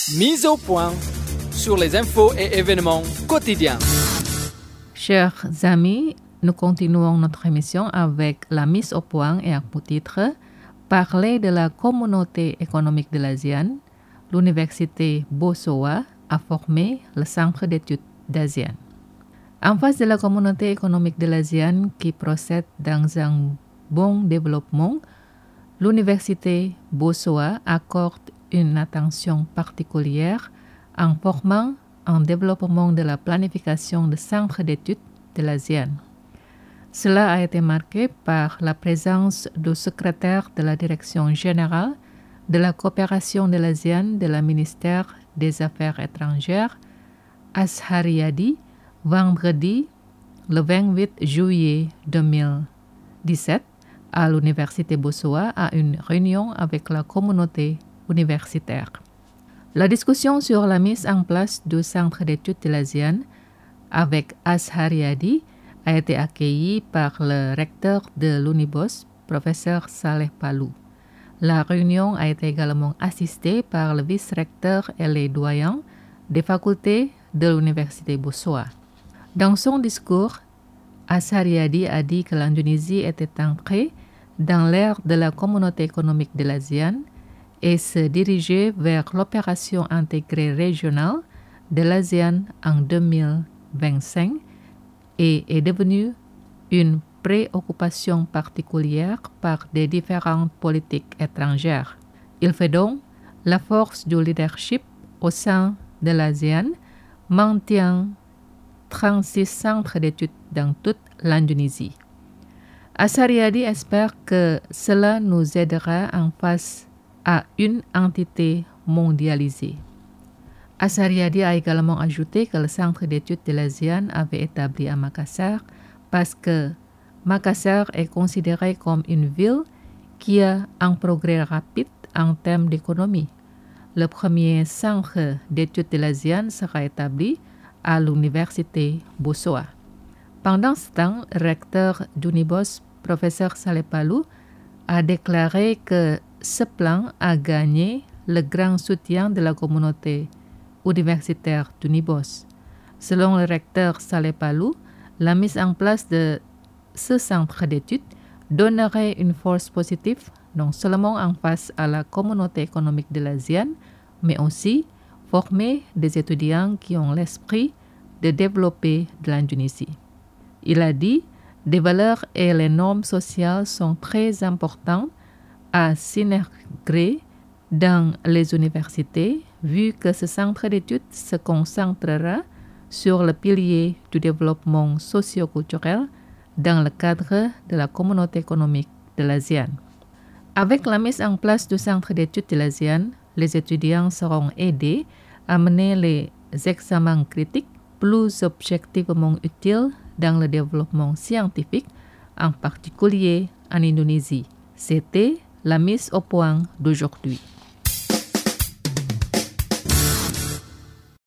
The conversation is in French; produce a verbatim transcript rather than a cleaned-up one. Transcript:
Mise au point sur les infos et événements quotidiens. Chers amis, nous continuons notre émission avec la mise au point et à pour titre parler de la communauté économique de l'ASEAN. L'université Bosowa a formé le centre d'études d'ASEAN. En face de la communauté économique de l'ASEAN qui procède dans un bon développement, l'université Bosowa accorde une attention particulière en formant un développement de la planification de centres d'études de l'ASEAN. Cela a été marqué par la présence du secrétaire de la Direction générale de la coopération de l'ASEAN de la ministère des Affaires étrangères, Azhariadi, vendredi le vingt-huit juillet deux mille dix-sept à l'université Bosowa à une réunion avec la communauté universitaire. La discussion sur la mise en place du centre d'études de l'ASEAN avec Azhariadi a été accueillie par le recteur de l'Unibos, professeur Saleh Palou. La réunion a été également assistée par le vice-recteur et les doyens des facultés de l'université Bosowa. Dans son discours, Azhariadi a dit que l'Indonésie était entrée dans l'ère de la communauté économique de l'ASEAN et se dirigeait vers l'opération intégrée régionale de l'ASEAN en deux mille vingt-cinq et est devenue une préoccupation particulière par des différentes politiques étrangères. Il fait donc la force du leadership au sein de l'ASEAN, maintient trente-six centres d'études dans toute l'Indonésie. Azhariadi espère que cela nous aidera en face à une entité mondialisée. Azhariadi a également ajouté que le centre d'études de l'ASEAN avait établi à Makassar parce que Makassar est considérée comme une ville qui a un progrès rapide en termes d'économie. Le premier centre d'études de l'ASEAN sera établi à l'université Bosowa. Pendant ce temps, le recteur d'Unibos, professeur Saleh Palou, a déclaré que ce plan a gagné le grand soutien de la communauté universitaire d'Unibos. Selon le recteur Saleh Palou, la mise en place de ce centre d'études donnerait une force positive non seulement en face à la communauté économique de l'ASEAN, mais aussi former des étudiants qui ont l'esprit de développer de l'Indonésie. Il a dit « Des valeurs et les normes sociales sont très importantes à s'intégrer dans les universités, vu que ce centre d'études se concentrera sur le pilier du développement socio-culturel dans le cadre de la communauté économique de l'ASEAN. Avec la mise en place du centre d'études de l'ASEAN, les étudiants seront aidés à mener les examens critiques plus objectivement utiles dans le développement scientifique, en particulier en Indonésie. C'était la mise au point d'aujourd'hui.